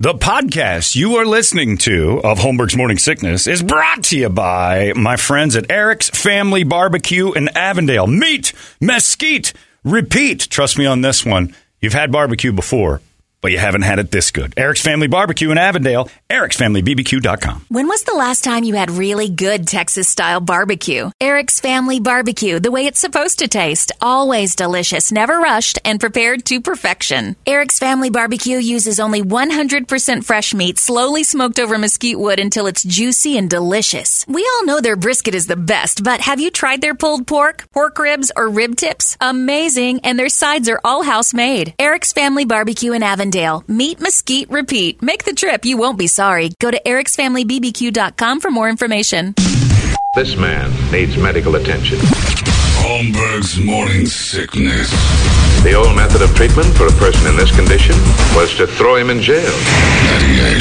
The podcast you are listening to of Holmberg's Morning Sickness is brought to you by my friends at Eric's Family Barbecue in Avondale. Meet, mesquite, repeat. Trust me on this one. You've had barbecue before, but you haven't had it this good. Eric's Family Barbecue in Avondale, ericsfamilybbq.com. When was the last time you had really good Texas-style barbecue? Eric's Family Barbecue, the way it's supposed to taste. Always delicious, never rushed, and prepared to perfection. Eric's Family Barbecue uses only 100% fresh meat, slowly smoked over mesquite wood until it's juicy and delicious. We all know their brisket is the best, but have you tried their pulled pork, pork ribs, or rib tips? Amazing, and their sides are all house-made. Eric's Family Barbecue in Avondale. Meet, mesquite, repeat. Make the trip. You won't be sorry. Go to ericsfamilybbq.com for more information. This man needs medical attention. Holmberg's Morning Sickness. The old method of treatment for a person in this condition was to throw him in jail. 98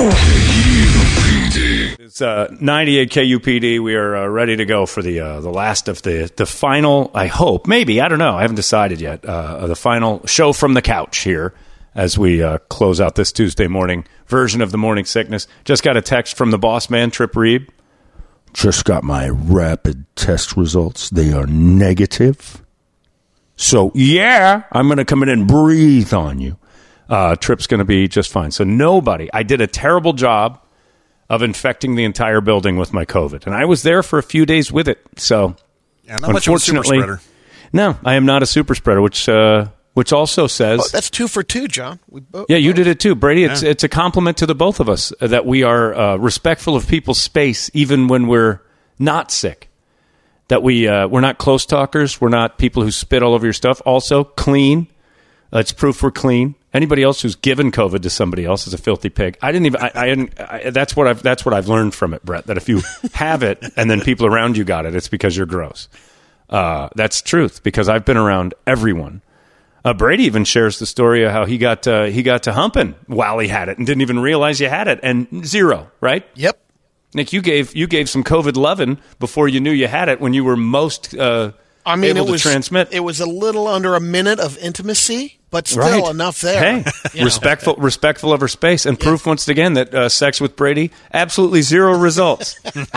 KUPD. It's 98 KUPD. We are ready to go for the last of the final, I hope, maybe, I don't know, I haven't decided yet, the final show from the couch here as we close out this Tuesday morning version of the Morning Sickness. Just got a text from the boss man, Trip Reed. Just got my rapid test results. They are negative. So, yeah, I'm going to come in and breathe on you. Trip's going to be just fine. So I did a terrible job of infecting the entire building with my COVID. And I was there for a few days with it. So, yeah, not much of a super spreader. No, I am not a super spreader, which also says... that's 2 for 2, John. Yeah, you did it too, Brady. It's a compliment to the both of us that we are respectful of people's space even when we're not sick. That we're not close talkers. We're not people who spit all over your stuff. Also, clean. It's proof we're clean. Anybody else who's given COVID to somebody else is a filthy pig. I didn't even. That's what I've learned from it, Brett. That if you have it and then people around you got it, it's because you're gross. That's truth because I've been around everyone. Brady even shares the story of how he got to humping while he had it and didn't even realize you had it, and zero, right? Yep. Nick, you gave some COVID loving before you knew you had it when you were most able to transmit. It was a little under a minute of intimacy, but still enough there. Hey, respectful of her space, and proof once again that sex with Brady, absolutely zero results.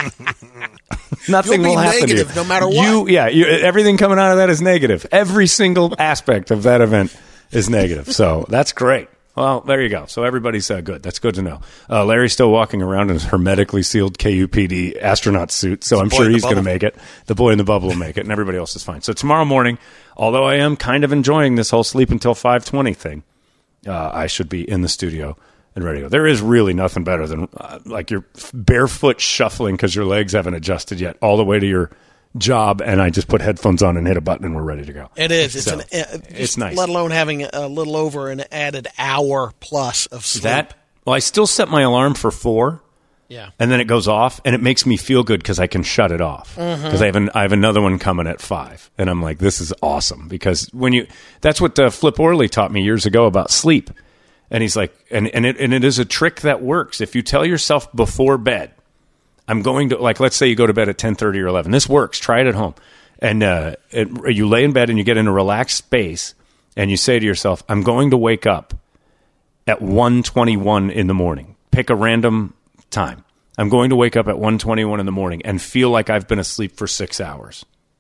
Nothing will happen negative to you. No matter what. Everything coming out of that is negative. Every single aspect of that event is negative. So that's great. Well, there you go. So everybody's good. That's good to know. Larry's still walking around in his hermetically sealed KUPD astronaut suit, so I'm sure he's going to make it. The boy in the bubble will make it, and everybody else is fine. So tomorrow morning, although I am kind of enjoying this whole sleep until 5:20 thing, I should be in the studio and ready to go. There is really nothing better than like your barefoot shuffling because your legs haven't adjusted yet all the way to your job, and I just put headphones on and hit a button and we're ready to go. It is. It's nice. Let alone having a little over an added hour plus of sleep. I still set my alarm for 4. Yeah. And then it goes off, and it makes me feel good because I can shut it off. Because I have another one coming at 5, and I'm like, this is awesome. Because that's what Flip Orley taught me years ago about sleep. And he's like, and it is a trick that works. If you tell yourself before bed, I'm going to, like, let's say you go to bed at 10:30 or 11. This works. Try it at home. And you lay in bed and you get in a relaxed space, and you say to yourself, I'm going to wake up at 1:21 in the morning. Pick a random time. I'm going to wake up at 1:21 in the morning and feel like I've been asleep for 6 hours.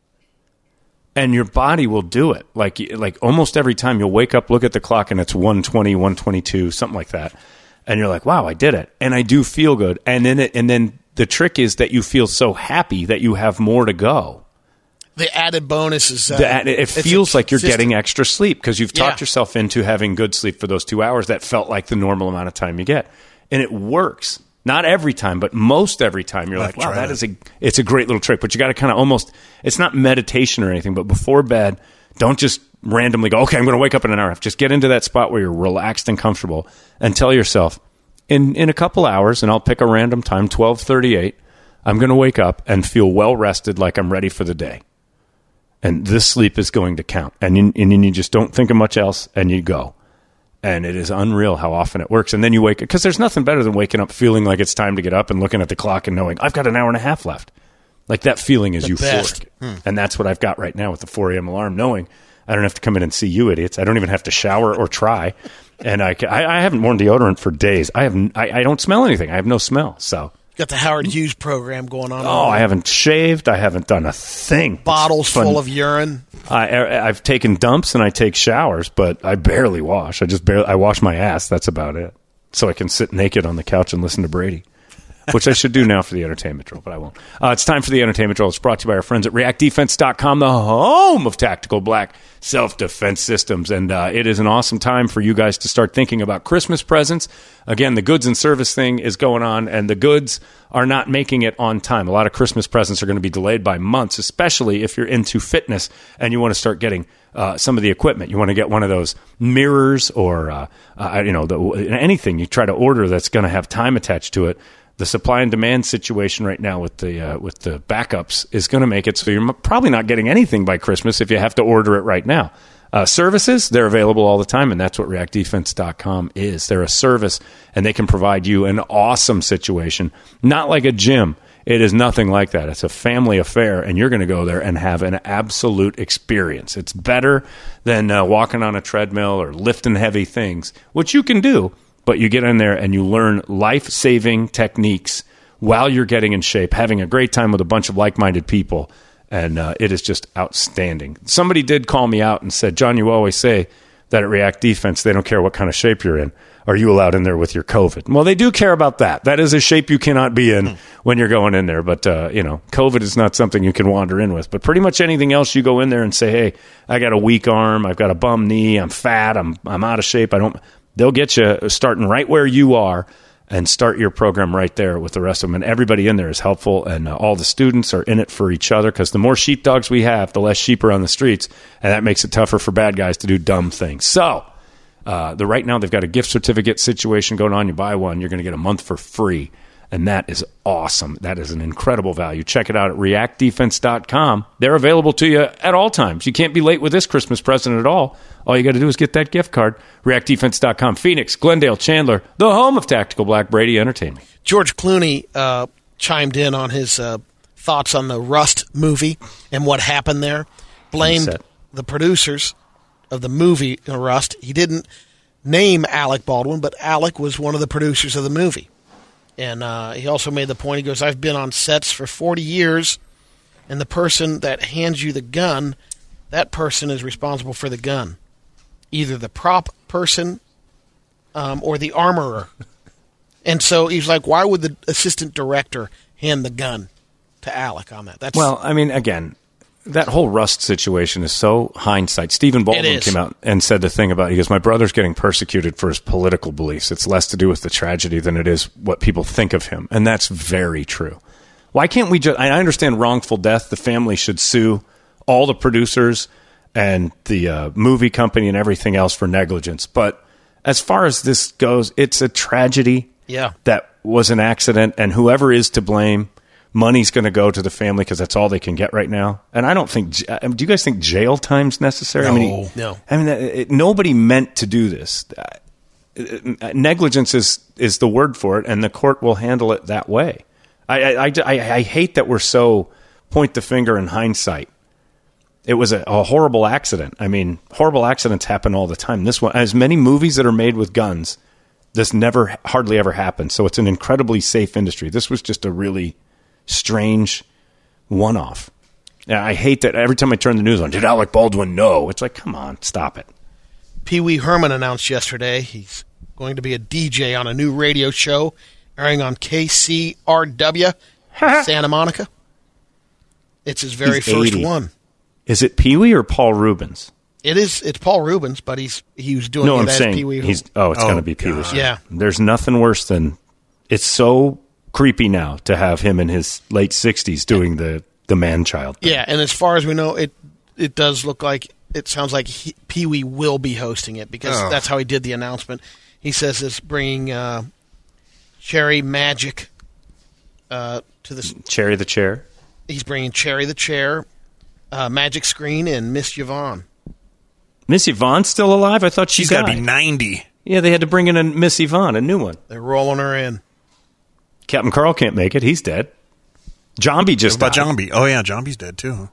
And your body will do it. Like almost every time you'll wake up, look at the clock, and it's 1:20, 1:22, something like that. And you're like, wow, I did it. And I do feel good. And then the trick is that you feel so happy that you have more to go. The added bonus is it feels like you're getting extra sleep because you've talked yourself into having good sleep for those 2 hours that felt like the normal amount of time you get. And it works. Not every time, but most every time. You're like, wow, it's a great little trick. But you got to kind of almost, it's not meditation or anything, but before bed, don't just randomly go, okay, I'm going to wake up in an hour. Just get into that spot where you're relaxed and comfortable and tell yourself, in a couple hours, and I'll pick a random time, 12:38, I'm going to wake up and feel well rested, like I'm ready for the day. And this sleep is going to count. And you just don't think of much else, and you go. And it is unreal how often it works. And then you wake up, because there's nothing better than waking up feeling like it's time to get up and looking at the clock and knowing, I've got an hour and a half left. Like that feeling is euphoric. And that's what I've got right now with the 4 a.m. alarm, knowing I don't have to come in and see you idiots. I don't even have to shower or try. And I haven't worn deodorant for days. I don't smell anything. I have no smell. So Got the Howard Hughes program going on. Oh, I haven't shaved. I haven't done a thing. Bottles full of urine. I've taken dumps and I take showers, but I barely wash. I wash my ass. That's about it. So I can sit naked on the couch and listen to Brady, which I should do now for the entertainment drill, but I won't. It's time for the entertainment drill. It's brought to you by our friends at reactdefense.com, the home of tactical black self-defense systems. And it is an awesome time for you guys to start thinking about Christmas presents. Again, the goods and service thing is going on, and the goods are not making it on time. A lot of Christmas presents are going to be delayed by months, especially if you're into fitness and you want to start getting some of the equipment. You want to get one of those mirrors or anything you try to order that's going to have time attached to it. The supply and demand situation right now with the backups is going to make it so you're probably not getting anything by Christmas if you have to order it right now. Services, they're available all the time, and that's what reactdefense.com is. They're a service, and they can provide you an awesome situation, not like a gym. It is nothing like that. It's a family affair, and you're going to go there and have an absolute experience. It's better than walking on a treadmill or lifting heavy things, which you can do. But you get in there and you learn life-saving techniques while you're getting in shape, having a great time with a bunch of like-minded people, and it is just outstanding. Somebody did call me out and said, John, you always say that at React Defense, they don't care what kind of shape you're in. Are you allowed in there with your COVID? Well, they do care about that. That is a shape you cannot be in when you're going in there. But, COVID is not something you can wander in with. But pretty much anything else, you go in there and say, hey, I got a weak arm, I've got a bum knee, I'm fat, I'm out of shape, They'll get you starting right where you are and start your program right there with the rest of them. And everybody in there is helpful, and all the students are in it for each other because the more sheepdogs we have, the less sheep are on the streets, and that makes it tougher for bad guys to do dumb things. So right now they've got a gift certificate situation going on. You buy one, you're going to get a month for free, and that is awesome. That is an incredible value. Check it out at reactdefense.com. They're available to you at all times. You can't be late with this Christmas present at all. All you got to do is get that gift card. Reactdefense.com. Phoenix, Glendale, Chandler, the home of Tactical Black, Brady Entertainment. George Clooney chimed in on his thoughts on the Rust movie and what happened there. Blamed the producers of the movie Rust. He didn't name Alec Baldwin, but Alec was one of the producers of the movie. And he also made the point, he goes, I've been on sets for 40 years, and the person that hands you the gun, that person is responsible for the gun. Either the prop person or the armorer. And so he's like, why would the assistant director hand the gun to Alec on that? Well, I mean, again, that whole Rust situation is so hindsight. Stephen Baldwin came out and said the thing about, he goes, my brother's getting persecuted for his political beliefs. It's less to do with the tragedy than it is what people think of him. And that's very true. Why can't we just, I understand wrongful death. The family should sue all the producers and the movie company and everything else for negligence. But as far as this goes, it's a tragedy. Yeah. That was an accident, and whoever is to blame, money's going to go to the family because that's all they can get right now. And I don't think, do you guys think jail time's necessary? No. I mean, nobody meant to do this. Negligence is the word for it, and the court will handle it that way. I hate that we're so point the finger in hindsight. It was a horrible accident. I mean, horrible accidents happen all the time. This one, as many movies that are made with guns, this never, hardly ever happens. So it's an incredibly safe industry. This was just a really strange one-off. Yeah, I hate that every time I turn the news on, did Alec Baldwin know? It's like, come on, stop it. Pee Wee Herman announced yesterday he's going to be a DJ on a new radio show airing on KCRW, Santa Monica. It's his very first one. Is it Pee Wee or Paul Rubens? It's Paul Rubens, but he was doing it as Pee Wee. It's going to be Pee Wee. Yeah. There's nothing worse than, it's so creepy now to have him in his late 60s doing the man-child thing. Yeah, and as far as we know, it does look like, it sounds like Pee Wee will be hosting it because that's how he did the announcement. He says it's bringing Cherry Magic to the... Cherry the Chair? He's bringing Cherry the Chair, Magic Screen, and Miss Yvonne. Miss Yvonne's still alive? I thought she's got to be 90. Yeah, they had to bring in a Miss Yvonne, a new one. They're rolling her in. Captain Carl can't make it. He's dead. Jambi just died. Jambi? Oh, yeah, Jambi's dead, too.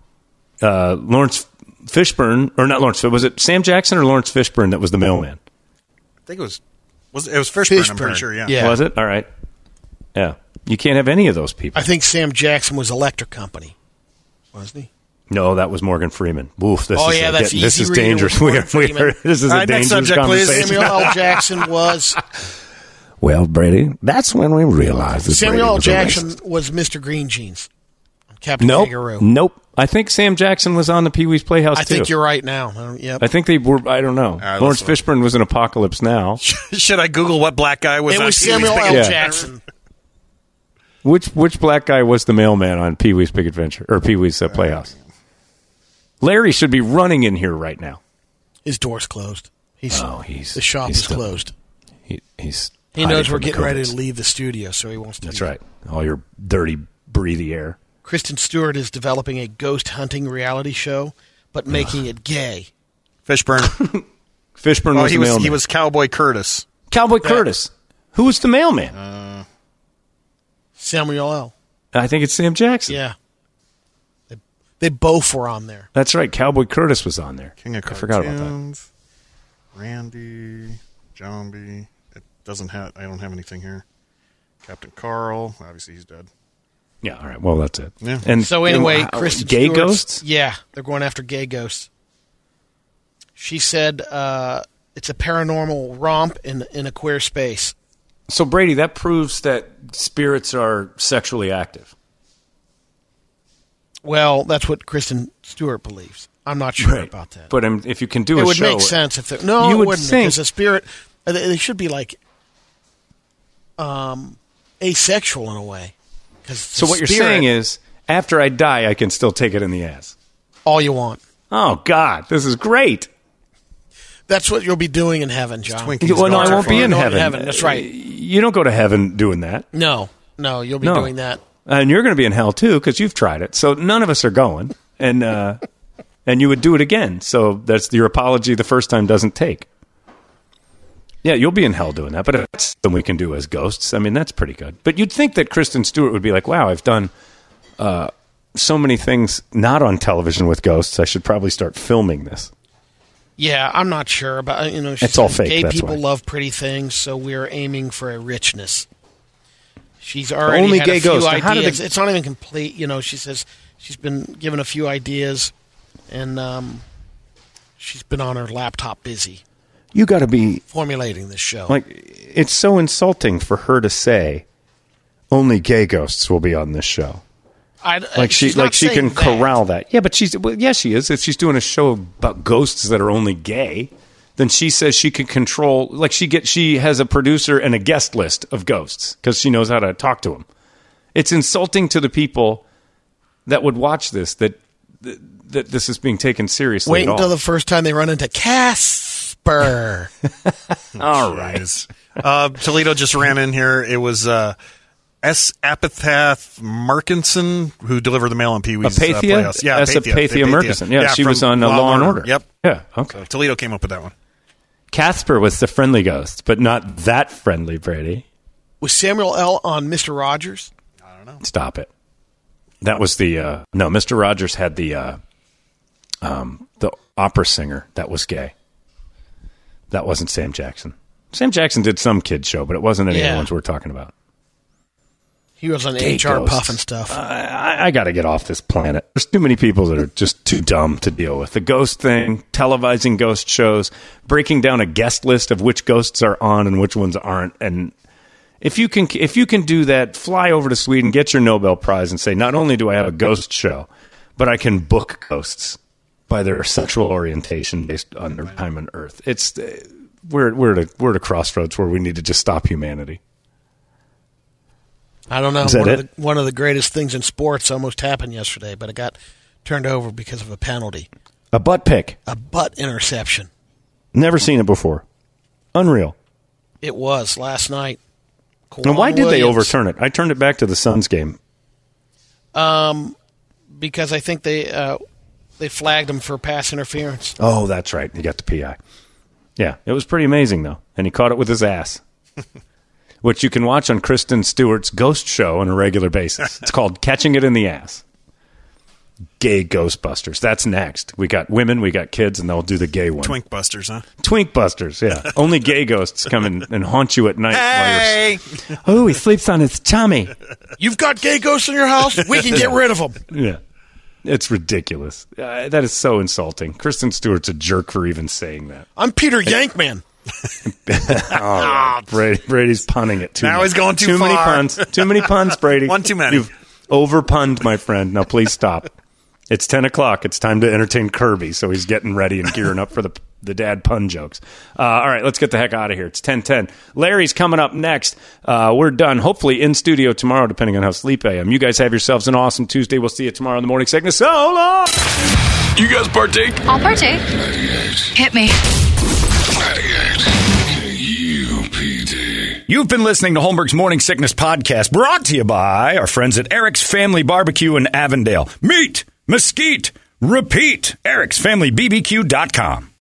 Lawrence Fishburne, or not Lawrence, was it Sam Jackson or Lawrence Fishburne that was the mailman? think it was Fishburne, I'm pretty Fishburne. sure, yeah. Yeah. Was it? All right. Yeah. You can't have any of those people. I think Sam Jackson was Electric Company, wasn't he? No, that was Morgan Freeman. Oof, this is that's this easy is reading dangerous. with Morgan Freeman. This is All a right, next dangerous subject, please. conversation. Samuel L. Jackson was Well, Brady, that's when we realized that Samuel Brady L. was Jackson a racist. was Mr. Green Jeans. Captain Nope. Kangaroo. Nope. I think Sam Jackson was on the Pee-wee's Playhouse, I too. think you're right now. Yep. I think they were, I don't know. right, Lawrence let's Fishburne was in Apocalypse Now. Should I Google what black guy was It on was Pee-wee's Samuel Big L. Yeah. Jackson. Which black guy was the mailman on Pee-wee's Big Adventure, or Pee-wee's Playhouse? Larry should be running in here right now. His door's closed. The shop he's is still- closed. He Knows hiding we're from the getting ready COVIDs. to leave the studio, so he wants to. That's be- right. All your dirty, breathy air. Kristen Stewart is developing a ghost hunting reality show, but making it gay. Fishburne. Fishburne was the mailman. He was Cowboy Curtis. Cowboy Curtis. Who was the mailman? Samuel L. I think it's Sam Jackson. Yeah. They both were on there. That's right. Cowboy Curtis was on there. King of I Cartoons. forgot about that. Randy, Zombie. It doesn't have. I don't have anything here. Captain Carl. Obviously, he's dead. Yeah, all right. Well, that's it. Yeah. And So anyway, and Kristen gay Stewart's- ghosts? Yeah, they're going after gay ghosts. She said it's a paranormal romp in a queer space. So, Brady, that proves that spirits are sexually active. Well, that's what Kristen Stewart believes. I'm not sure about that. But if you can do it a would show... make sense if they're... No, You it would wouldn't. think- Because a spirit... They should be like... asexual in a way. So what you're saying is, after I die, I can still take it in the ass. all you want. Oh, God, this is great. That's what you'll be doing in heaven, John. Twinkies. Well, no, I won't be in No, heaven. That's right. You don't go to heaven doing that. No, you'll be No. doing that. And you're going to be in hell, too, because you've tried it. So none of us are going. And you would do it again. So that's your apology the first time doesn't take. Yeah, you'll be in hell doing that. But if that's something we can do as ghosts, I mean, that's pretty good. But you'd think that Kristen Stewart would be like, wow, I've done so many things not on television with ghosts. I should probably start filming this. Yeah, I'm not sure about she It's all said fake, Gay that's people why. love pretty things, so we're aiming for a richness. She's already Only had gay a few ghosts. Now, how did ideas. the- It's not even complete. She says she's been given a few ideas, and she's been on her laptop busy You got to be formulating this show. like, it's so insulting for her to say, only gay ghosts will be on this show. she's not she can saying that. corral that. Yeah, but she is. If she's doing a show about ghosts that are only gay, then she says she can control. Like she has a producer and a guest list of ghosts because she knows how to talk to them. It's insulting to the people that would watch this that this is being taken seriously. Wait at all. until the first time they run into Casper. All right. Toledo just ran in here. It was S. Apathath Markinson who delivered the mail on Pee-wee's Apathia? Playhouse. Yeah, Apathia Murkison. Yeah, she from was on Law and Order. Yep. Yeah. Okay. So Toledo came up with that one. Casper was the friendly ghost, but not that friendly, Brady. Was Samuel L. on Mr. Rogers? Stop it. That was the no. Mr. Rogers had the opera singer that was gay. That wasn't Sam Jackson. Sam Jackson did some kid show, but it wasn't any of the ones we're talking about. He was on Gay HR ghosts. Puff and stuff. I got to get off this planet. There's too many people that are just too dumb to deal with. The ghost thing, televising ghost shows, breaking down a guest list of which ghosts are on and which ones aren't. And if you can do that, fly over to Sweden, get your Nobel Prize, and say, not only do I have a ghost show, but I can book ghosts by their sexual orientation based on their time on Earth. It's we're at a crossroads where we need to just stop humanity. I don't know. Is that One of the greatest things in sports almost happened yesterday, but it got turned over because of a penalty. A butt pick. A butt interception. Never seen it before. Unreal. It was last night. And why did they Williams. overturn it? I turned it back to the Suns game. Because I think they flagged him for pass interference. Oh, that's right. He got the PI. Yeah, it was pretty amazing, though. And he caught it with his ass, which you can watch on Kristen Stewart's Ghost Show on a regular basis. It's called Catching It in the Ass. gay Ghostbusters. That's next. We got women, we got kids, and they'll do the gay one. Twink Busters, huh? Twink Busters, yeah. Only gay ghosts come in and haunt you at night. Hey! Oh, he sleeps on his tummy. You've got gay ghosts in your house? We can get rid of them. Yeah. It's ridiculous. That is so insulting. Kristen Stewart's a jerk for even saying that. I'm Peter Yankman. Brady's punning it too much. Now he's going too far. Many puns. Too many puns, Brady. One too many. You've over-punned, my friend. Now please stop. It's 10 o'clock. It's time to entertain Kirby, so he's getting ready and gearing up for the dad pun jokes. All right, let's get the heck out of here. It's 10:10. Larry's coming up next. We're done, hopefully in studio tomorrow, depending on how sleep I am. You guys have yourselves an awesome Tuesday. We'll see you tomorrow in the morning sickness. So long! You guys partake? I'll partake. 98. Hit me. 98. KUPD. You've been listening to Holmberg's Morning Sickness Podcast, brought to you by our friends at Eric's Family Barbecue in Avondale. Meet, mesquite, repeat. Eric'sFamilyBBQ.com.